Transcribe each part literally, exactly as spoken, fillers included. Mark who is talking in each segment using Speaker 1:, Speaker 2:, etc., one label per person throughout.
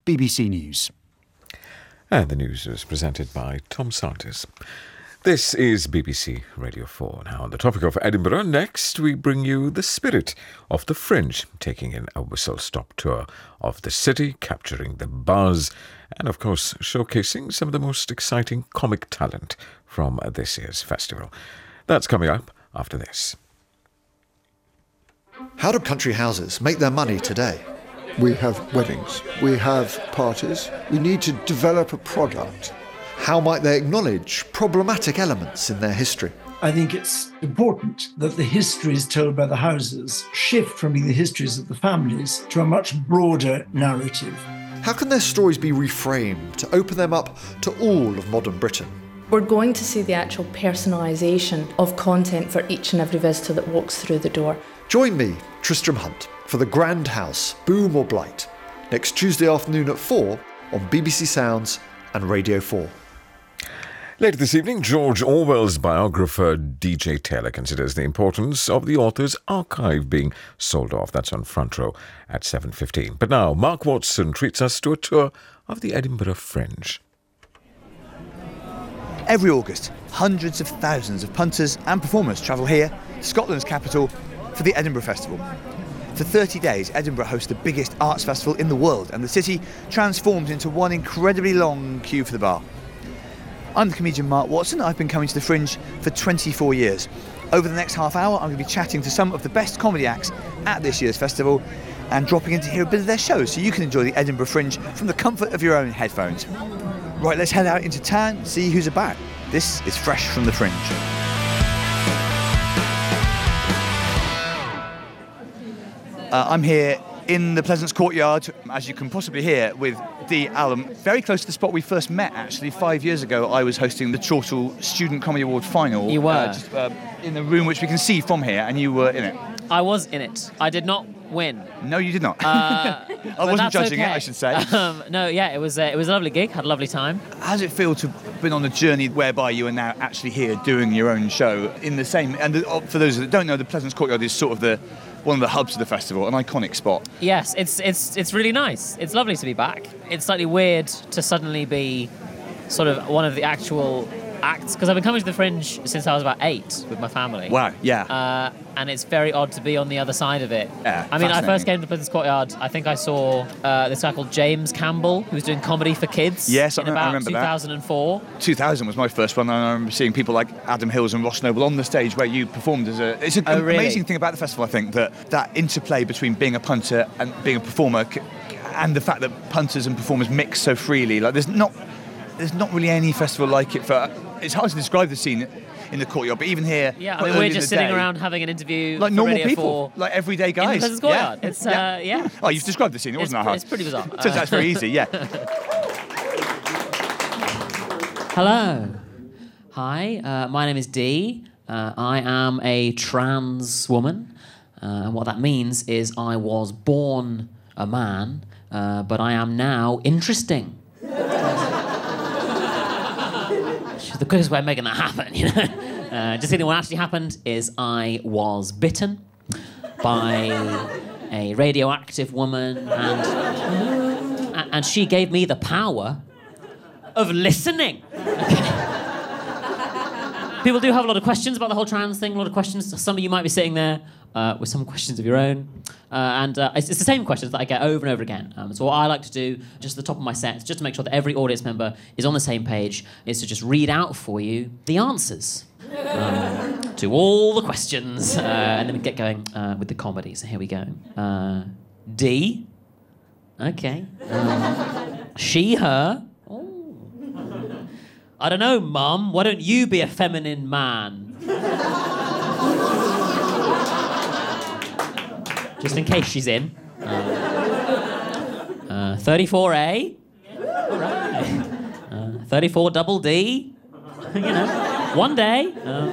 Speaker 1: B B C News.
Speaker 2: And the news is presented by Tom Sanders. This is B B C Radio four. Now, on the topic of Edinburgh, next we bring you the spirit of the Fringe, taking in a whistle-stop tour of the city, capturing the buzz, and of course showcasing some of the most exciting comic talent from this year's festival. That's coming up after this.
Speaker 3: How do country houses make their money today?
Speaker 4: We have weddings, we have parties, we need to develop a product.
Speaker 3: How might they acknowledge problematic elements in their history?
Speaker 5: I think it's important that the histories told by the houses shift from being the histories of the families to a much broader narrative.
Speaker 3: How can their stories be reframed to open them up to all of modern Britain?
Speaker 6: We're going to see the actual personalisation of content for each and every visitor that walks through the door.
Speaker 3: Join me, Tristram Hunt, for The Grand House, Boom or Blight, next Tuesday afternoon at four on B B C Sounds and Radio four.
Speaker 2: Later this evening, George Orwell's biographer D J Taylor considers the importance of the author's archive being sold off. That's on Front Row at seven fifteen. But now, Mark Watson treats us to a tour of the Edinburgh Fringe.
Speaker 7: Every August, hundreds of thousands of punters and performers travel here, Scotland's capital, for the Edinburgh Festival. For thirty days, Edinburgh hosts the biggest arts festival in the world, and the city transforms into one incredibly long queue for the bar. I'm the comedian Mark Watson. I've been coming to the Fringe for twenty-four years. Over the next half hour, I'm going to be chatting to some of the best comedy acts at this year's festival and dropping in to hear a bit of their shows so you can enjoy the Edinburgh Fringe from the comfort of your own headphones. Right, let's head out into town and see who's about. This is Fresh from the Fringe. Uh, I'm here in the Pleasance Courtyard, as you can possibly hear, with Dee Allen. Very close to the spot we first met, actually. Five years ago, I was hosting the Chortle Student Comedy Award final.
Speaker 8: You were?
Speaker 7: Uh, just, uh, in the room which we can see from here, and you were in it.
Speaker 8: I was in it. I did not win.
Speaker 7: No, you did not.
Speaker 8: Uh,
Speaker 7: I wasn't judging
Speaker 8: okay.
Speaker 7: it, I should say.
Speaker 8: Um, no, yeah, it was, uh, it was a lovely gig. Had a lovely time.
Speaker 7: How does it feel to have been on a journey whereby you are now actually here doing your own show in the same... And the, for those that don't know, the Pleasance Courtyard is sort of the... one of the hubs of the festival, an iconic spot.
Speaker 8: Yes, it's it's it's really nice. It's lovely to be back. It's slightly weird to suddenly be sort of one of the actual acts, because I've been coming to the Fringe since I was about eight with my family.
Speaker 7: Wow, yeah.
Speaker 8: Uh, and it's very odd to be on the other side of it.
Speaker 7: Yeah,
Speaker 8: I mean, I first
Speaker 7: fascinating.
Speaker 8: came to the Pleasance Courtyard, I think I saw uh, this guy called James Campbell, who was doing comedy for kids
Speaker 7: Yes, I
Speaker 8: in
Speaker 7: rem- I
Speaker 8: about
Speaker 7: remember
Speaker 8: two thousand four.
Speaker 7: that. two thousand was my first one, and I remember seeing people like Adam Hills and Ross Noble on the stage where you performed as a... It's an
Speaker 8: Oh, really?
Speaker 7: amazing thing about the festival, I think, that that interplay between being a punter and being a performer, c- and the fact that punters and performers mix so freely. Like, there's not... There's not really any festival like it for... It's hard to describe the scene in the courtyard, but even here...
Speaker 8: Yeah, I
Speaker 7: quite
Speaker 8: mean,
Speaker 7: early
Speaker 8: we're
Speaker 7: in
Speaker 8: just
Speaker 7: the
Speaker 8: sitting
Speaker 7: day,
Speaker 8: around having an interview
Speaker 7: like
Speaker 8: for
Speaker 7: normal
Speaker 8: Radio
Speaker 7: people,
Speaker 8: four
Speaker 7: like everyday
Speaker 8: in the
Speaker 7: guys.
Speaker 8: Pleasance Courtyard.
Speaker 7: Yeah.
Speaker 8: It's, uh, yeah.
Speaker 7: Oh, you've described the scene. It
Speaker 8: It's,
Speaker 7: wasn't that hard.
Speaker 8: it's pretty bizarre.
Speaker 7: So that's very easy, yeah.
Speaker 8: Hello. Hi, uh, my name is Dee. Uh, I am a trans woman. Uh, and what that means is I was born a man, uh, but I am now interesting. Which is the quickest way of making that happen, you know? Uh, just kidding, what actually happened is I was bitten by a radioactive woman, and, and she gave me the power of listening. People do have a lot of questions about the whole trans thing, a lot of questions. Some of you might be sitting there uh, with some questions of your own. Uh, and uh, it's, it's the same questions that I get over and over again. Um, so what I like to do, just at the top of my sets, just to make sure that every audience member is on the same page, is to just read out for you the answers um, to all the questions. Uh, and then we get going uh, with the comedy. So here we go. Uh, D. Okay. Um, she, her. I don't know, Mum. Why don't you be a feminine man? Just in case she's in. Uh, uh, thirty-four A. Right. Uh, thirty-four double D. You know, one day. Um,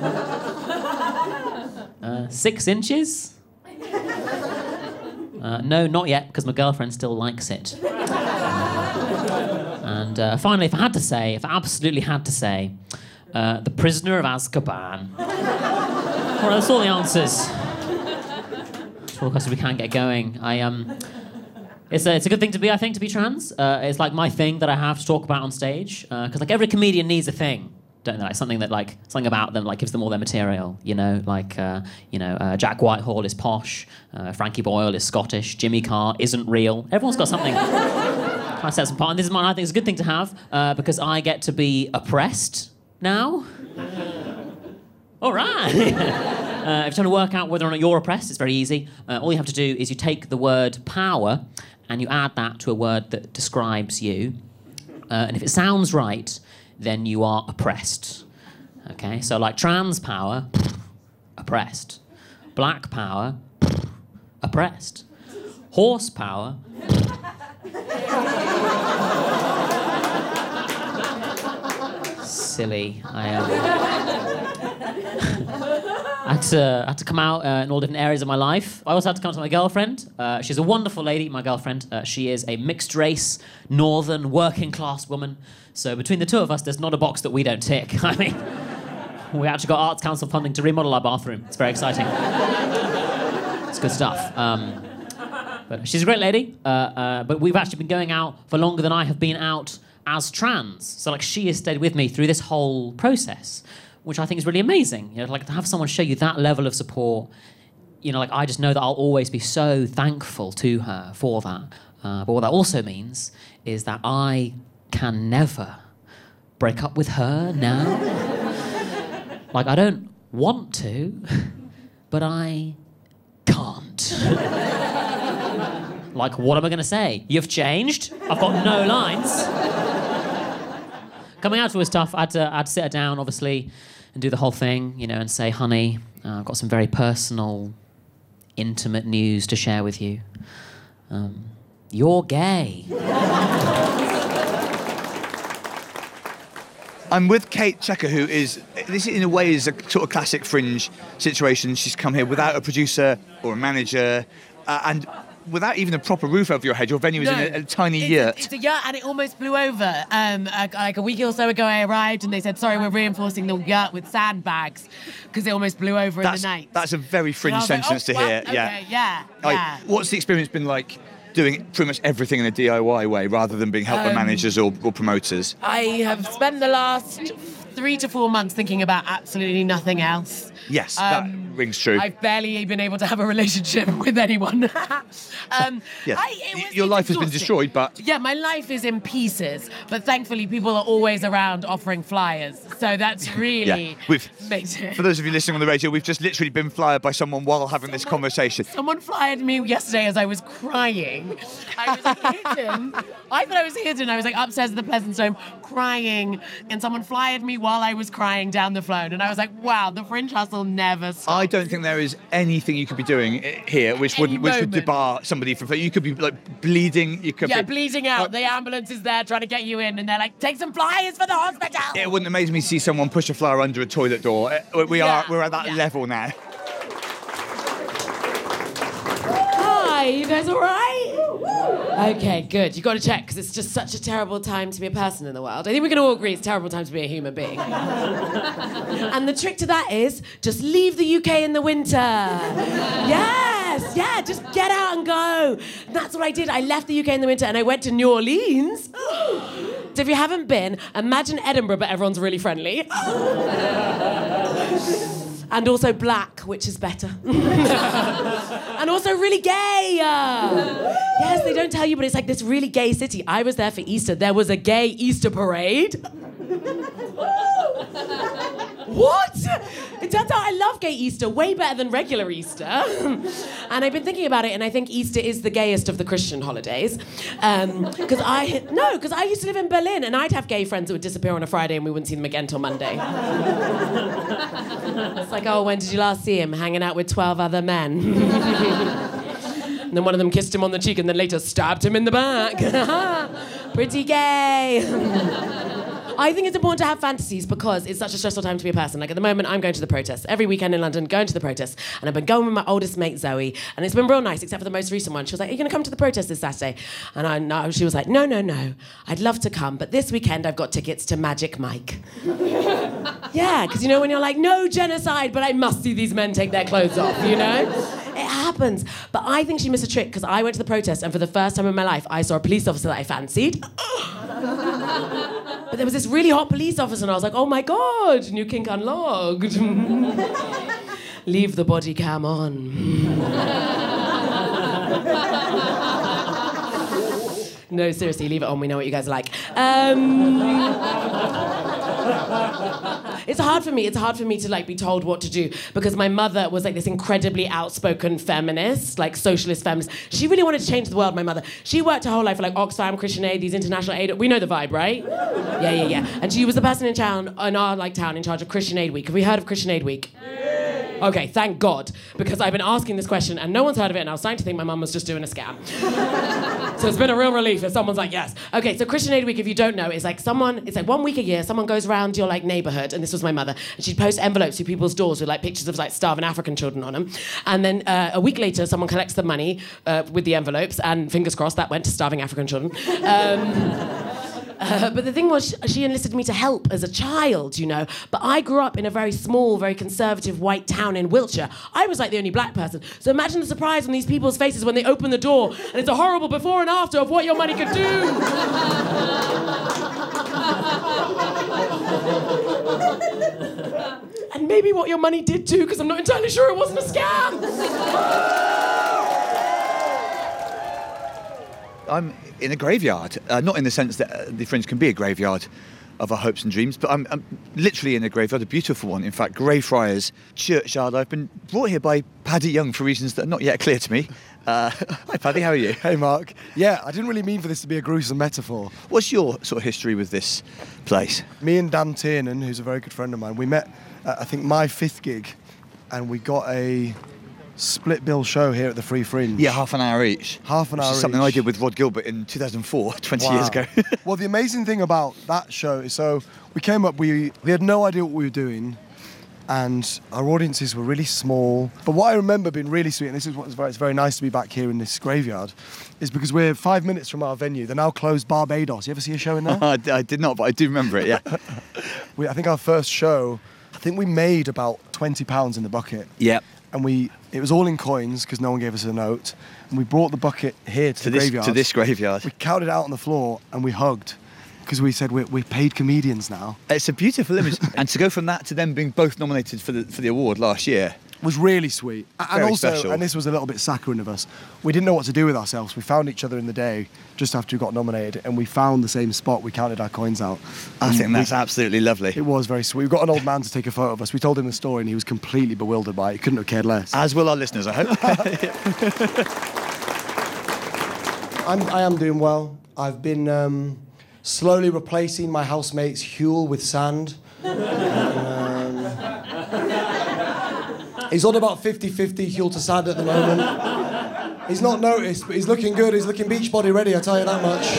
Speaker 8: uh, six inches. Uh, no, not yet, because my girlfriend still likes it. And uh, finally, if I had to say, if I absolutely had to say, uh, The Prisoner of Azkaban. All right, that's all the answers. That's all the questions we can get going. I um, It's a, it's a good thing to be, I think, to be trans. Uh, it's like my thing that I have to talk about on stage. Because uh, like every comedian needs a thing, don't they? Like something that like something about them like gives them all their material. You know, like uh, you know, uh, Jack Whitehall is posh, uh, Frankie Boyle is Scottish, Jimmy Carr isn't real. Everyone's got something. I set some part, and this is mine. I think it's a good thing to have uh, because I get to be oppressed now. All right. uh, if you're trying to work out whether or not you're oppressed, it's very easy. Uh, all you have to do is you take the word power and you add that to a word that describes you. Uh, and if it sounds right, then you are oppressed. Okay, so like trans power, oppressed. Black power, oppressed. Horsepower, silly. I am. I had to, I had to come out uh, in all different areas of my life. I also had to come to my girlfriend. Uh, she's a wonderful lady, my girlfriend. Uh, she is a mixed race, northern, working class woman. So between the two of us, there's not a box that we don't tick. I mean, we actually got Arts Council funding to remodel our bathroom. It's very exciting. It's good stuff. Um, but she's a great lady. Uh, uh, but we've actually been going out for longer than I have been out as trans. So like she has stayed with me through this whole process, which I think is really amazing. You know, like to have someone show you that level of support, you know, like I just know that I'll always be so thankful to her for that. Uh, but what that also means is that I can never break up with her now. Like I don't want to, but I can't. Like what am I going to say? You've changed? I've got no lines. Coming out to her was tough. I had to, I had to sit her down, obviously, and do the whole thing, you know, and say, honey, uh, I've got some very personal, intimate news to share with you. Um, you're gay.
Speaker 7: I'm with Kate Checker, who is, this in a way is a sort of classic Fringe situation. She's come here without a producer or a manager, uh, and without even a proper roof over your head. Your venue is
Speaker 1: No,
Speaker 7: in a, a tiny
Speaker 1: it's
Speaker 7: yurt.
Speaker 1: A, it's a yurt, and it almost blew over. Um, a, like a week or so ago, I arrived, and they said, "Sorry, we're reinforcing the yurt with sandbags because it almost blew over
Speaker 7: that's,
Speaker 1: in the night."
Speaker 7: That's a very Fringe
Speaker 1: And I was like,
Speaker 7: sentence
Speaker 1: "Oh,
Speaker 7: to
Speaker 1: well,
Speaker 7: hear.
Speaker 1: okay,
Speaker 7: yeah,
Speaker 1: yeah,
Speaker 7: Like,
Speaker 1: yeah.
Speaker 7: what's the experience been like doing pretty much everything in a D I Y way rather than being helped by
Speaker 1: Um,
Speaker 7: managers or, or promoters?
Speaker 1: I have spent the last three to four months thinking about absolutely nothing else.
Speaker 7: Yes,
Speaker 1: Um,
Speaker 7: that rings true.
Speaker 1: I've barely been able to have a relationship with anyone. um,
Speaker 7: Yes.
Speaker 1: I, it was,
Speaker 7: Your
Speaker 1: it's
Speaker 7: life has been
Speaker 1: exhausting.
Speaker 7: destroyed, but-
Speaker 1: Yeah, my life is in pieces, but thankfully people are always around offering flyers, so that's really
Speaker 7: Yeah, we've-
Speaker 1: makes it...
Speaker 7: For those of you listening on the radio, we've just literally been flyered by someone while having this conversation.
Speaker 1: Someone flyered me yesterday as I was crying. I was hidden. I thought I was hidden. I was like upstairs at the Pleasantstone crying, and someone flyered me while I was crying down the phone, and I was like, wow, the Fringe hustle never stops.
Speaker 7: I don't think there is anything you could be doing i- here which would
Speaker 1: Any
Speaker 7: which would
Speaker 1: moment.
Speaker 7: debar somebody from. You could be like bleeding. You could
Speaker 1: Yeah,
Speaker 7: be,
Speaker 1: bleeding out.
Speaker 7: Like,
Speaker 1: The ambulance is there trying to get you in, and they're like, take some flyers for the hospital.
Speaker 7: It wouldn't amaze me to see someone push a flyer under a toilet door. Uh, We are
Speaker 1: Yeah,
Speaker 7: we're at that
Speaker 1: yeah.
Speaker 7: level now.
Speaker 1: Hi, you guys all right? Okay, good. You got to check because it's just such a terrible time to be a person in the world. I think we can all agree it's a terrible time to be a human being. And the trick to that is just leave the U K in the winter. Yes, yeah, just get out and go. And that's what I did. I left the U K in the winter and I went to New Orleans. So if you haven't been, imagine Edinburgh, but everyone's really friendly. And also black, which is better. And also really gay. Uh, yes, they don't tell you, but it's like this really gay city. I was there for Easter. There was a gay Easter parade. What? It turns out I love gay Easter way better than regular Easter. And I've been thinking about it, and I think Easter is the gayest of the Christian holidays. Because I, no, because I used to live in Berlin, and I'd have gay friends that would disappear on a Friday, and we wouldn't see them again till Monday. It's like, oh, when did you last see him? Hanging out with twelve other men. And then one of them kissed him on the cheek and then later stabbed him in the back. Pretty gay. I think it's important to have fantasies because it's such a stressful time to be a person. Like at the moment, I'm going to the protests. Every weekend in London, going to the protests. And I've been going with my oldest mate, Zoe. And it's been real nice, except for the most recent one. She was like, are you going to come to the protest this Saturday? And I, no, she was like, no, no, no. I'd love to come. But this weekend, I've got tickets to Magic Mike. Yeah, because you know when you're like, no genocide, but I must see these men take their clothes off, you know? It happens. But I think she missed a trick because I went to the protest and for the first time in my life, I saw a police officer that I fancied. But there was this really hot police officer and I was like, oh my God, new kink unlocked. Leave the body cam on. No, seriously, leave it on. We know what you guys are like. Um, it's hard for me. It's hard for me to like be told what to do because my mother was like this incredibly outspoken feminist, like socialist feminist. She really wanted to change the world, my mother. She worked her whole life for like Oxfam, Christian Aid, these international aid. We know the vibe, right? Yeah, yeah, yeah. And she was the person in town, in our like town, in charge of Christian Aid Week. Have we heard of Christian Aid Week? Okay, thank God, because I've been asking this question and no one's heard of it and I was starting to think my mum was just doing a scam. So it's been a real relief if someone's like, yes. Okay, so Christian Aid Week, if you don't know, is like someone, it's like one week a year, someone goes around your like neighborhood, and this was my mother, and she'd post envelopes to people's doors with like pictures of like starving African children on them. And then uh, a week later, someone collects the money uh, with the envelopes, and fingers crossed, that went to starving African children. Um, Uh, but the thing was, she enlisted me to help as a child, you know. But I grew up in a very small, very conservative white town in Wiltshire. I was like the only black person. So imagine the surprise on these people's faces when they open the door and it's a horrible before and after of what your money could do. And maybe what your money did too, because I'm not entirely sure it wasn't a scam.
Speaker 7: I'm in a graveyard, uh, not in the sense that uh, the Fringe can be a graveyard of our hopes and dreams, but I'm, I'm literally in a graveyard, a beautiful one, in fact, Greyfriars Churchyard. I've been brought here by Paddy Young for reasons that are not yet clear to me. Uh, hi Paddy, how are you?
Speaker 9: Hey Mark. Yeah, I didn't really mean for this to be a gruesome metaphor.
Speaker 7: What's your sort of history with this place?
Speaker 9: Me and Dan Tiernan, who's a very good friend of mine, we met at, I think, my fifth gig, and we got a split bill show here at the Free Fringe.
Speaker 7: Yeah, half an hour each.
Speaker 9: Half an
Speaker 7: Which
Speaker 9: hour
Speaker 7: is something
Speaker 9: each.
Speaker 7: I did with Rod Gilbert in two thousand four, twenty
Speaker 9: Wow.
Speaker 7: years ago.
Speaker 9: Well, the amazing thing about that show is, so we came up, we, we had no idea what we were doing, and our audiences were really small. But what I remember being really sweet, and this is what's very, it's very nice to be back here in this graveyard, is because we're five minutes from our venue, the now closed Barbados. You ever see a show in there?
Speaker 7: I, I did not, but I do remember it, yeah.
Speaker 9: we, I think our first show, I think we made about twenty pounds in the bucket.
Speaker 7: Yeah.
Speaker 9: And we, it was all in coins because no one gave us a note. And we brought the bucket here to,
Speaker 7: To
Speaker 9: the
Speaker 7: this,
Speaker 9: graveyard.
Speaker 7: to this graveyard.
Speaker 9: We counted it out on the floor and we hugged because we said we're, we're paid comedians now.
Speaker 7: It's a beautiful image. And to go from that to them being both nominated for the for the award last year
Speaker 9: was really sweet. And
Speaker 7: Very
Speaker 9: also,
Speaker 7: special.
Speaker 9: and this was a little bit saccharine of us, we didn't know what to do with ourselves. We found each other in the day just after we got nominated, and we found the same spot. We counted our coins out.
Speaker 7: I
Speaker 9: And
Speaker 7: think that's
Speaker 9: we,
Speaker 7: absolutely lovely.
Speaker 9: It was very sweet. We got an old man to take a photo of us. We told him the story, and he was completely bewildered by it. He couldn't have cared less.
Speaker 7: As will our listeners, I hope.
Speaker 10: I'm, I am doing well. I've been um, slowly replacing my housemate's Huel with sand. And, um, he's on about fifty-fifty Huel to sand at the moment. He's not noticed, but he's looking good. He's looking beach body ready, I'll tell you that much.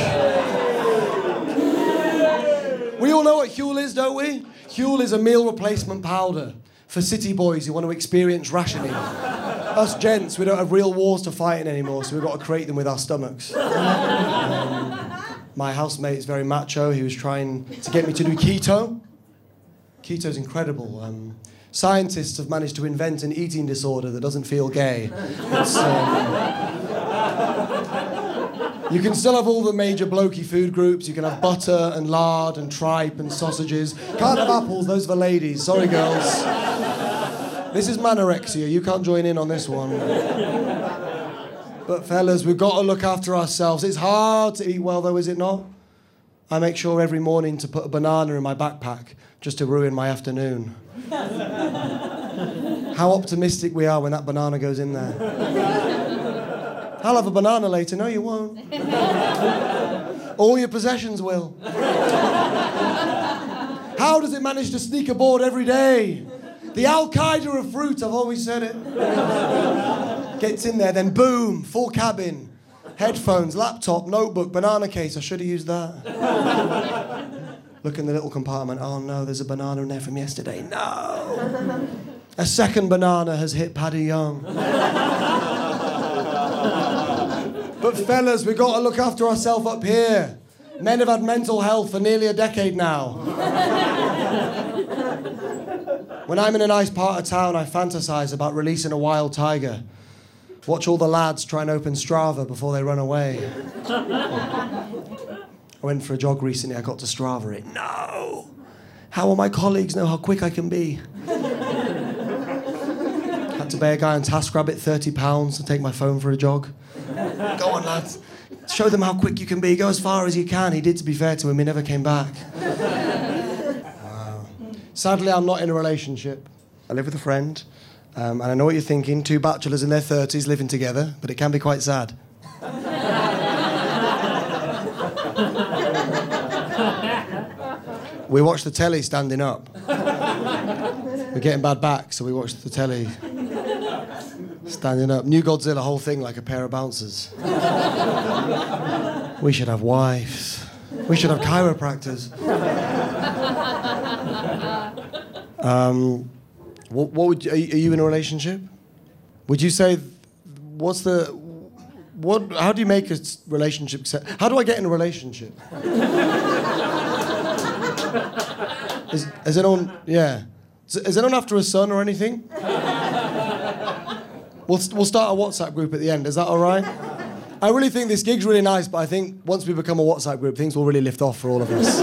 Speaker 10: We all know what Huel is, don't we? Huel is a meal replacement powder for city boys who want to experience rationing. Us gents, we don't have real wars to fight in anymore, so we've got to create them with our stomachs. Um, my housemate is very macho. He was trying to get me to do keto. Keto's incredible. Um, scientists have managed to invent an eating disorder that doesn't feel gay. It's, um, you can still have all the major blokey food groups. You can have butter and lard and tripe and sausages. Can't have apples, those are for ladies. Sorry, girls. This is manorexia. You can't join in on this one. But fellas, we've got to look after ourselves. It's hard to eat well, though, is it not? I make sure every morning to put a banana in my backpack just to ruin my afternoon. How optimistic we are when that banana goes in there. I'll have a banana later. No, you won't. All your possessions will. How does it manage to sneak aboard every day? The Al-Qaeda of fruit, I've always said it. Gets in there, then boom, full cabin. Headphones, laptop, notebook, banana case. I should have used that. Look in the little compartment. Oh no, there's a banana in there from yesterday. No! A second banana has hit Paddy Young. But fellas, we've got to look after ourselves up here. Men have had mental health for nearly a decade now. When I'm in a nice part of town, I fantasize about releasing a wild tiger. Watch all the lads try and open Strava before they run away. I went for a jog recently, I got to Strava it. No! How will my colleagues know how quick I can be? Had to pay a guy on TaskRabbit thirty pounds to take my phone for a jog. Go on, lads. Show them how quick you can be. Go as far as you can. He did, to be fair to him. He never came back. Wow. Sadly, I'm not in a relationship. I live with a friend. Um, and I know what you're thinking. Two bachelors in their thirties living together. But it can be quite sad. We watch the telly standing up. We're getting bad back, so we watch the telly standing up. New Godzilla, whole thing like a pair of bouncers. We should have wives. We should have chiropractors. Um, what, what would you, are you, are you in a relationship? Would you say, what's the, what? How do you make a relationship? How do I get in a relationship? Is, is it on? Yeah. Is, is it on after a son or anything? We'll we'll start a WhatsApp group at the end. Is that all right? I really think this gig's really nice, but I think once we become a WhatsApp group, things will really lift off for all of us.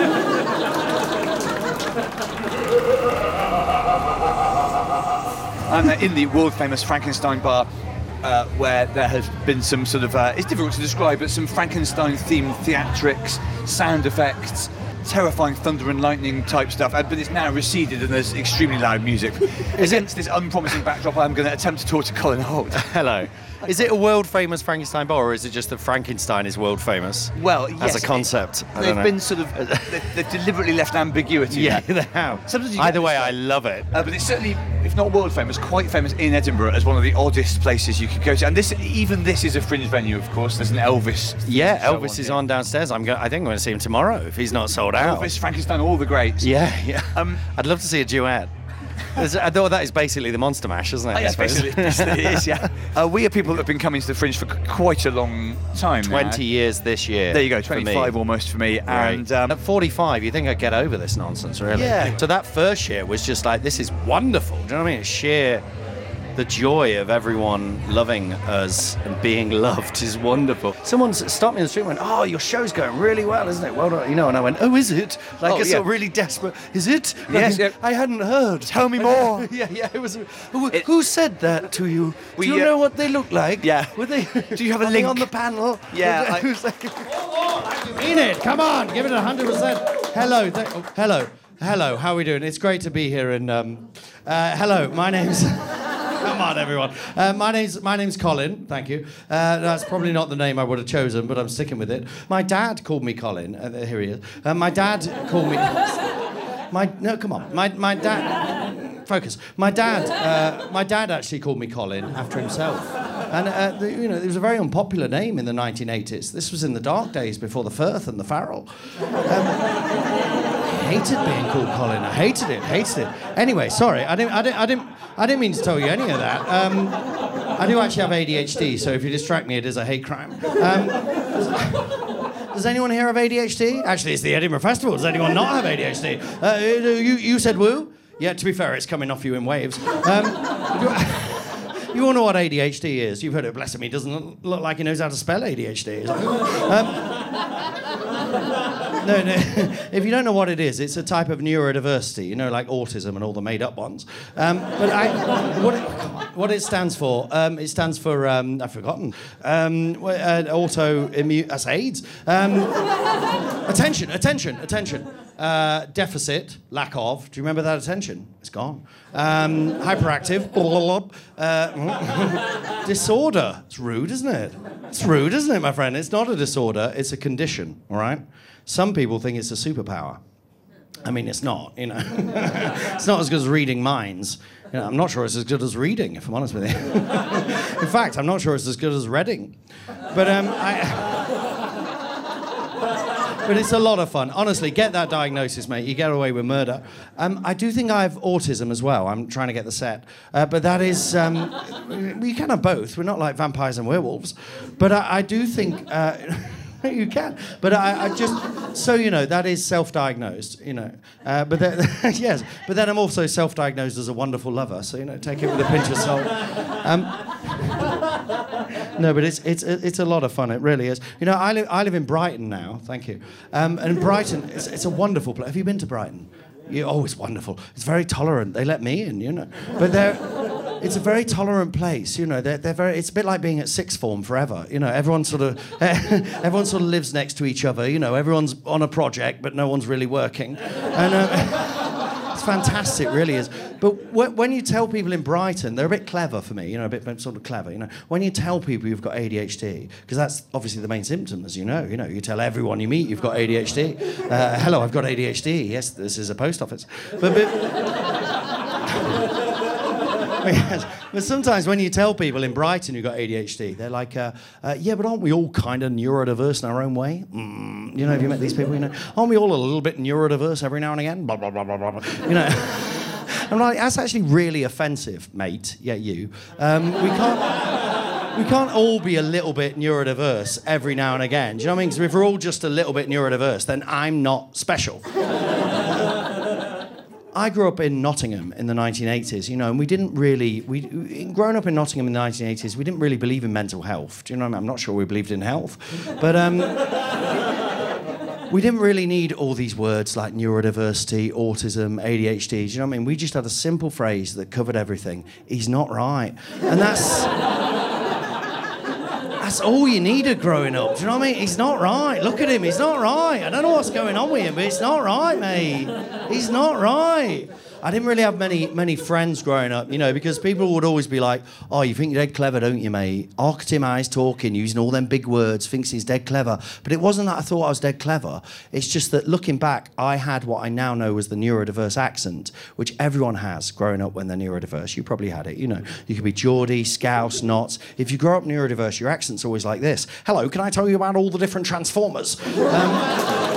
Speaker 7: I'm in the world-famous Frankenstein bar, uh, where there has been some sort of, uh, it's difficult to describe, but some Frankenstein-themed theatrics, sound effects, terrifying thunder and lightning type stuff, uh, but it's now receded and there's extremely loud music. Against this unpromising backdrop, I'm going to attempt to talk to Colin Holt.
Speaker 11: Hello. Is it a world-famous Frankenstein bar, or is it just that Frankenstein is world-famous?
Speaker 7: Well, yes.
Speaker 11: As a concept.
Speaker 7: It,
Speaker 11: I
Speaker 7: they've
Speaker 11: don't know.
Speaker 7: been sort of, they've, they've deliberately left ambiguity.
Speaker 11: Yeah,
Speaker 7: there.
Speaker 11: they have.
Speaker 7: Sometimes you
Speaker 11: Either
Speaker 7: get
Speaker 11: way,
Speaker 7: this
Speaker 11: I
Speaker 7: stuff.
Speaker 11: love it.
Speaker 7: Uh, but it's certainly, if not world-famous, quite famous in Edinburgh as one of the oddest places you could go to. And this, even this is a fringe venue, of course. There's an Elvis.
Speaker 11: Yeah,
Speaker 7: show
Speaker 11: Elvis
Speaker 7: on
Speaker 11: is
Speaker 7: here.
Speaker 11: on downstairs. I'm go- I think I'm going to see him tomorrow if he's not sold out.
Speaker 7: Elvis, Frankenstein, all the greats.
Speaker 11: Yeah, yeah.
Speaker 7: Um,
Speaker 11: I'd love to see a duet. There's- I thought that is basically the Monster Mash, isn't it?
Speaker 7: Oh,
Speaker 11: I
Speaker 7: yeah,
Speaker 11: suppose?
Speaker 7: basically, basically it is, yeah. Uh, we are people that have been coming to the Fringe for c- quite a long time now.
Speaker 11: twenty years this year.
Speaker 7: There you go,
Speaker 11: for me.
Speaker 7: twenty-five almost for me.
Speaker 11: Right.
Speaker 7: And um,
Speaker 11: at forty-five, you think I'd get over this nonsense, really?
Speaker 7: Yeah.
Speaker 11: So that first year was just like, this is wonderful. Do you know what I mean? It's sheer, the joy of everyone loving us and being loved is wonderful. Someone s- stopped me in the street and went, "Oh, your show's going really well, isn't it? Well done." You know, and I went, "Oh, is it?" Like,
Speaker 7: Oh,
Speaker 11: it's
Speaker 7: yeah.
Speaker 11: sort of really desperate. Is it? Like,
Speaker 7: Yes, yeah.
Speaker 11: I hadn't heard.
Speaker 7: Tell me more.
Speaker 11: yeah, yeah. It was. Who,
Speaker 7: It-
Speaker 11: who said that to you?
Speaker 7: We,
Speaker 11: Do you
Speaker 7: uh,
Speaker 11: know what they look like?
Speaker 7: Yeah.
Speaker 11: Were they?
Speaker 7: Do you have a
Speaker 11: are they
Speaker 7: link?
Speaker 11: on the panel?
Speaker 7: Yeah, I-
Speaker 11: Who's like, mean it. Come on, give it a hundred percent. Hello, th- oh, hello, hello. How are we doing? It's great to be here. And um, uh, hello, my name's. Come on, everyone. Uh, my name's my name's Colin. Thank you. Uh, that's probably not the name I would have chosen, but I'm sticking with it. My dad called me Colin. Uh, here he is. Uh, my dad called me. My no, come on. My my dad. Focus. My dad. Uh, my dad actually called me Colin after himself. And uh, the, you know, it was a very unpopular name in the nineteen eighties. This was in the dark days before the Firth and the Farrell. Um, I hated being called Colin. I hated it. Hated it. Anyway, sorry. I didn't. I didn't. I didn't. I didn't mean to tell you any of that. Um, I do actually have A D H D, so if you distract me, it is a hate crime. Um, does, does anyone here have A D H D? Actually, it's the Edinburgh Festival. Does anyone not have A D H D? Uh, you, you said woo? Yeah. To be fair, it's coming off you in waves. Um, you, you all know what A D H D is. You've heard it. Bless him. He doesn't look like he knows how to spell A D H D. Um, No, no. If you don't know what it is, it's a type of neurodiversity, you know, like autism and all the made-up ones. Um, but I, what, it, what it stands for, um, it stands for, um, I've forgotten, um, uh, autoimmune, that's AIDS. Um, attention, attention, attention. Uh, deficit, lack of, do you remember that attention? It's gone. Um, hyperactive, uh, disorder. It's rude, isn't it? It's rude, isn't it, my friend? It's not a disorder, it's a condition, all right? Some people think it's a superpower. I mean, it's not, you know. It's not as good as reading minds. You know, I'm not sure it's as good as reading, if I'm honest with you. In fact, I'm not sure it's as good as Reading. But um, I... But it's a lot of fun. Honestly, get that diagnosis, mate. You get away with murder. Um, I do think I have autism as well. I'm trying to get the set. Uh, but that is... Um, we can have both. We're not like vampires and werewolves. But I, I do think... Uh, you can. But I, I just... So, you know, that is self-diagnosed, you know. Uh, but then, yes. But then I'm also self-diagnosed as a wonderful lover. So, you know, take it with a pinch of salt. Um, No, but it's it's it's a lot of fun. It really is. You know, I live I live in Brighton now. Thank you. Um, and Brighton, it's, it's a wonderful place. Have you been to Brighton? You, oh, it's wonderful. It's very tolerant. They let me in, you know. But they're, it's a very tolerant place, you know. They're, they're very. It's a bit like being at sixth form forever, you know. Everyone sort of, everyone sort of lives next to each other, you know. Everyone's on a project, but no one's really working, and. Uh, It's fantastic, really is. But wh- when you tell people in Brighton, they're a bit clever for me, you know, a bit sort of clever, you know. When you tell people you've got A D H D, because that's obviously the main symptom, as you know, you know, you tell everyone you meet you've got A D H D. Uh, hello, I've got A D H D. Yes, this is a post office. But, but, yes, but sometimes when you tell people in Brighton you've got A D H D, they're like, uh, uh, yeah, but aren't we all kind of neurodiverse in our own way? Mm, you know, have you met these people? You know, aren't we all a little bit neurodiverse every now and again? Blah, blah, blah, blah, blah. You know, I'm like, that's actually really offensive, mate. Yeah, you. Um, we can't... We can't all be a little bit neurodiverse every now and again. Do you know what I mean? Because if we're all just a little bit neurodiverse, then I'm not special. I grew up in Nottingham in the nineteen eighties, you know, and we didn't really... We, growing up in Nottingham in the nineteen eighties, we didn't really believe in mental health. Do you know what I mean? I'm not sure we believed in health. But um, we didn't really need all these words like neurodiversity, autism, A D H D. Do you know what I mean? We just had a simple phrase that covered everything. He's not right. And that's... That's all you needed growing up. Do you know what I mean? He's not right. Look at him. He's not right. I don't know what's going on with him, but it's not right, mate. He's not right. I didn't really have many many friends growing up, you know, because people would always be like, oh, you think you're dead clever, don't you, mate? Look at him, how he's talking, using all them big words, thinks he's dead clever. But it wasn't that I thought I was dead clever. It's just that looking back, I had what I now know as the neurodiverse accent, which everyone has growing up when they're neurodiverse. You probably had it, you know. You could be Geordie, Scouse, Notts. If you grow up neurodiverse, your accent's always like this. Hello, can I tell you about all the different Transformers? Um,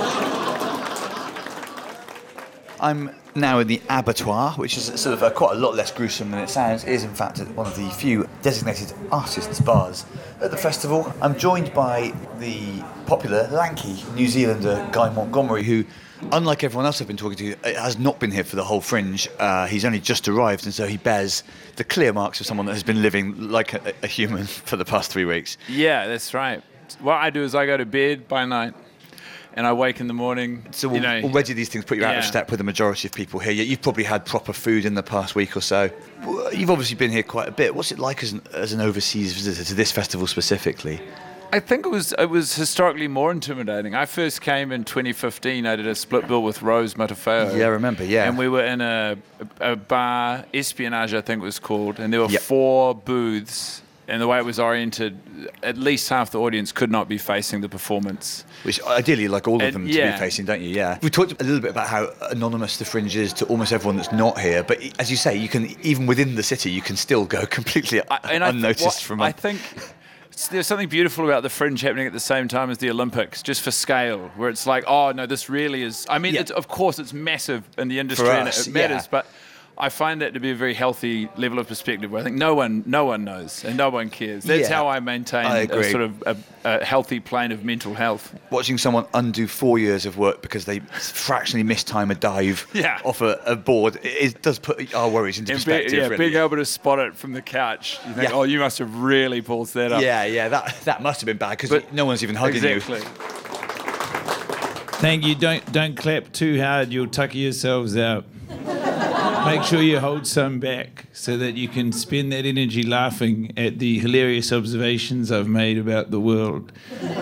Speaker 7: I'm now in the abattoir, which is sort of uh, quite a lot less gruesome than it sounds. It is, in fact, one of the few designated artists' bars at the festival. I'm joined by the popular, lanky New Zealander Guy Montgomery, who, unlike everyone else I've been talking to, has not been here for the whole Fringe. Uh, he's only just arrived, and so he bears the clear marks of someone that has been living like a, a human for the past three weeks.
Speaker 12: Yeah, that's right. What I do is I go to bed by night, and I wake in the morning.
Speaker 7: So
Speaker 12: you know,
Speaker 7: already these things put you out
Speaker 12: yeah.
Speaker 7: of step with the majority of people here. You've probably had proper food in the past week or so. You've obviously been here quite a bit. What's it like as an, as an overseas visitor to this festival specifically?
Speaker 12: I think it was it was historically more intimidating. I first came in twenty fifteen. I did a split bill with Rose Matafeo.
Speaker 7: Yeah, I remember, yeah.
Speaker 12: And we were in a, a bar, Espionage I think it was called, and there were
Speaker 7: yep.
Speaker 12: four booths. And the way it was oriented, at least half the audience could not be facing the performance.
Speaker 7: Which ideally, like all of
Speaker 12: and,
Speaker 7: them, to
Speaker 12: yeah.
Speaker 7: be facing, don't you? Yeah. We talked a little bit about how anonymous the Fringe is to almost everyone that's not here. But as you say, you can even within the city, you can still go completely
Speaker 12: I, and
Speaker 7: unnoticed
Speaker 12: I th- what,
Speaker 7: from. A-
Speaker 12: I think there's something beautiful about the Fringe happening at the same time as the Olympics, just for scale, where it's like, oh no, this really is. I mean,
Speaker 7: yeah.
Speaker 12: it's, of course, it's massive in the industry
Speaker 7: for
Speaker 12: and
Speaker 7: us,
Speaker 12: it, it matters,
Speaker 7: yeah.
Speaker 12: but. I find that to be a very healthy level of perspective where I think no one no one knows and no one cares. That's
Speaker 7: yeah,
Speaker 12: how I maintain
Speaker 7: I
Speaker 12: a sort of a, a healthy plane of mental health.
Speaker 7: Watching someone undo four years of work because they fractionally mistime a dive
Speaker 12: yeah.
Speaker 7: off a, a board, it, it does put our worries into
Speaker 12: and
Speaker 7: perspective.
Speaker 12: Be, yeah,
Speaker 7: really.
Speaker 12: being able to spot it from the couch, you think,
Speaker 7: yeah.
Speaker 12: oh, you must have really pulled that up.
Speaker 7: Yeah, yeah, that that must have been bad because no one's even hugging
Speaker 12: exactly.
Speaker 7: you.
Speaker 13: Thank you. Don't don't clap too hard. You'll tucker yourselves out. Make sure you hold some back so that you can spend that energy laughing at the hilarious observations I've made about the world.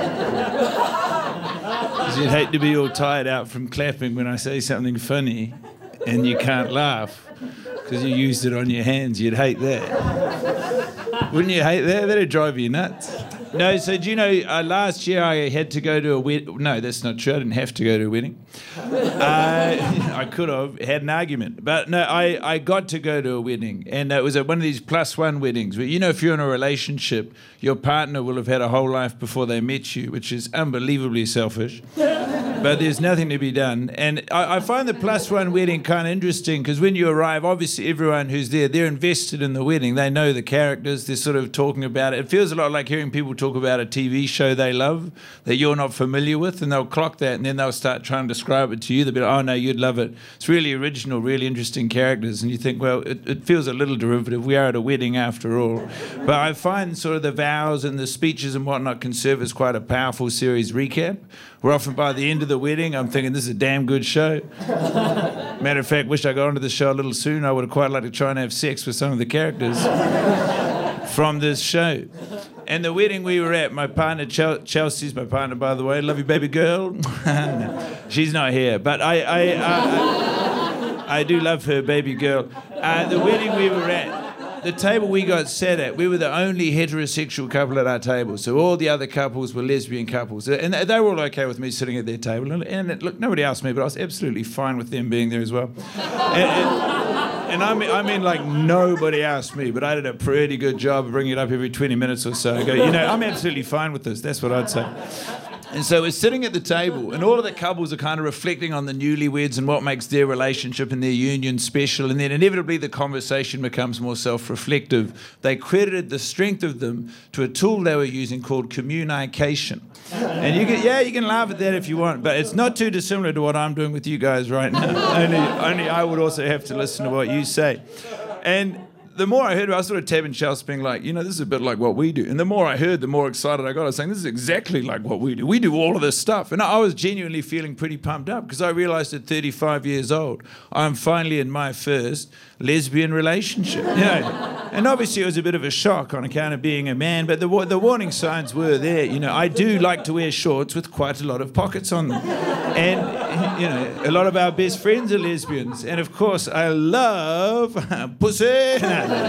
Speaker 13: Because you'd hate to be all tired out from clapping when I say something funny and you can't laugh because you used it on your hands. You'd hate that. Wouldn't you hate that? That'd drive you nuts. No, so do you know, uh, last year I had to go to a wedding. No, that's not true. I didn't have to go to a wedding. Uh, I could have had an argument. But no, I, I got to go to a wedding. And it was at one of these plus one weddings where, you know, if you're in a relationship, your partner will have had a whole life before they met you, which is unbelievably selfish. but there's nothing to be done. And I, I find the plus one wedding kind of interesting because when you arrive, obviously everyone who's there, they're invested in the wedding. They know the characters. They're sort of talking about it. It feels a lot like hearing people talk about a T V show they love that you're not familiar with, and they'll clock that, and then they'll start trying to describe it to you. They'll be like, oh, no, you'd love it. It's really original, really interesting characters. And you think, well, it, it feels a little derivative. We are at a wedding after all. But I find sort of the vows and the speeches and whatnot can serve as quite a powerful series recap. Where often by the end of the wedding, I'm thinking, this is a damn good show. Matter of fact, wish I got onto the show a little sooner. I would have quite liked to try and have sex with some of the characters from this show. And the wedding we were at, my partner, Chel- Chelsea's my partner, by the way. Love you, baby girl. No, she's not here, but I, I, uh, I, I do love her, baby girl. Uh, the wedding we were at, the table we got sat at, we were the only heterosexual couple at our table. So all the other couples were lesbian couples. And they were all okay with me sitting at their table. And, and look, nobody asked me, but I was absolutely fine with them being there as well. And, and, And I mean, I mean, like, nobody asked me, but I did a pretty good job of bringing it up every twenty minutes or so. I go, you know, I'm absolutely fine with this. That's what I'd say. And so we're sitting at the table, and all of the couples are kind of reflecting on the newlyweds and what makes their relationship and their union special. And then inevitably the conversation becomes more self-reflective. They credited the strength of them to a tool they were using called communication. And you can, yeah, you can laugh at that if you want, but it's not too dissimilar to what I'm doing with you guys right now. only, only I would also have to listen to what you say. And the more I heard, I was sort of tapping Chelsea, being like, you know, this is a bit like what we do. And the more I heard, the more excited I got. I was saying, this is exactly like what we do. We do all of this stuff. And I was genuinely feeling pretty pumped up because I realized at thirty-five years old, I'm finally in my first lesbian relationship. You know? And obviously it was a bit of a shock on account of being a man, but the, the warning signs were there. You know, I do like to wear shorts with quite a lot of pockets on them. And, you know, a lot of our best friends are lesbians. And, of course, I love pussy.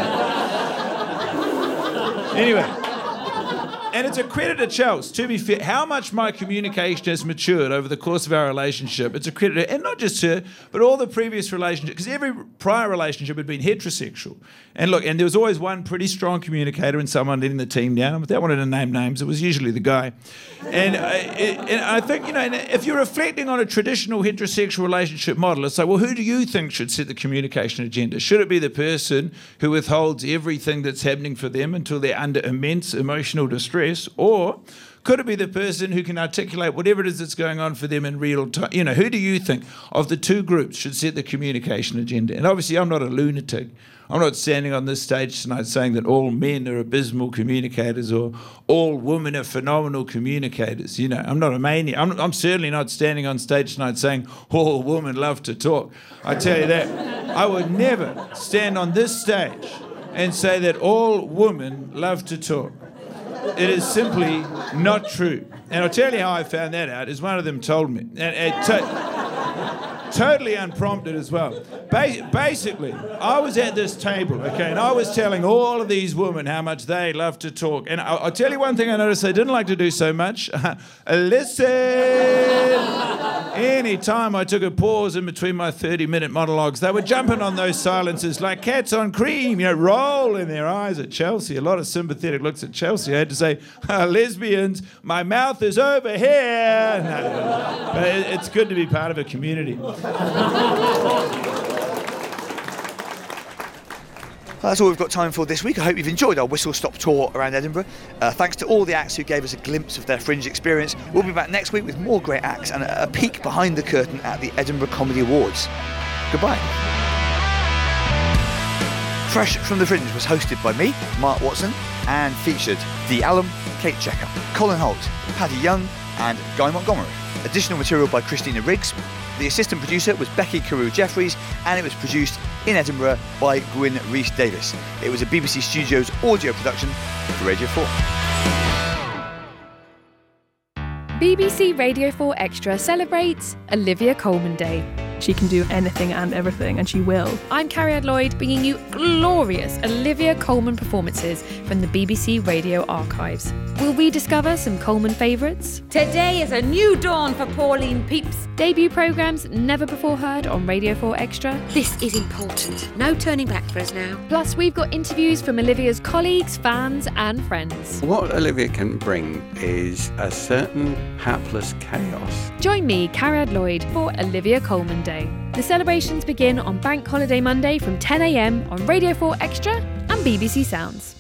Speaker 13: Anyway, and it's a credit to Chelsea, to be fair, how much my communication has matured over the course of our relationship. It's a credit to, and not just her, but all the previous relationships, because every prior relationship had been heterosexual. And look, and there was always one pretty strong communicator and someone letting the team down. And without wanting to name names, it was usually the guy. And, uh, it, and I think, you know, if you're reflecting on a traditional heterosexual relationship model, it's like, well, who do you think should set the communication agenda? Should it be the person who withholds everything that's happening for them until they're under immense emotional distress? Or could it be the person who can articulate whatever it is that's going on for them in real time? You know, who do you think of the two groups should set the communication agenda? And obviously I'm not a lunatic. I'm not standing on this stage tonight saying that all men are abysmal communicators or all women are phenomenal communicators. You know, I'm not a maniac. I'm, I'm certainly not standing on stage tonight saying all women love to talk. I tell you that. I would never stand on this stage and say that all women love to talk. It is simply not true. And I'll tell you how I found that out, is one of them told me. And it to- totally unprompted as well. Ba- basically, I was at this table, okay, and I was telling all of these women how much they love to talk. And I'll, I'll tell you one thing I noticed they didn't like to do so much. Listen! Any time I took a pause in between my thirty-minute monologues, they were jumping on those silences like cats on cream, you know, rolling their eyes at Chelsea. A lot of sympathetic looks at Chelsea. I had to say, oh, lesbians, my mouth is over here. No, no, no. But it, it's good to be part of a community.
Speaker 7: That's all we've got time for this week. I hope you've enjoyed our whistle-stop tour around Edinburgh. Uh, thanks to all the acts who gave us a glimpse of their Fringe experience. We'll be back next week with more great acts and a, a peek behind the curtain at the Edinburgh Comedy Awards. Goodbye. Fresh from the Fringe was hosted by me, Mark Watson, and featured Dee Allen, Kate Checker, Colin Holt, Paddy Young, and Guy Montgomery. Additional material by Christina Riggs. The assistant producer was Becky Carew-Jeffries, and it was produced in Edinburgh by Gwyn Rhys-Davis. It was a B B C Studios audio production for Radio four.
Speaker 14: B B C Radio four Extra celebrates Olivia Colman Day. she can do anything and everything, and she will.
Speaker 15: I'm Carrie Lloyd, bringing you glorious Olivia Colman performances from the B B C Radio archives. We'll rediscover some Colman favourites.
Speaker 16: Today is a new dawn for Pauline Peeps.
Speaker 15: Debut programmes never before heard on Radio four Extra.
Speaker 16: This is important. No turning back for us now.
Speaker 15: Plus, we've got interviews from Olivia's colleagues, fans and friends.
Speaker 17: What Olivia can bring is a certain hapless chaos.
Speaker 15: Join me, Carrie Lloyd, for Olivia Colman Day. The celebrations begin on Bank Holiday Monday from ten a m on Radio four Extra and B B C Sounds.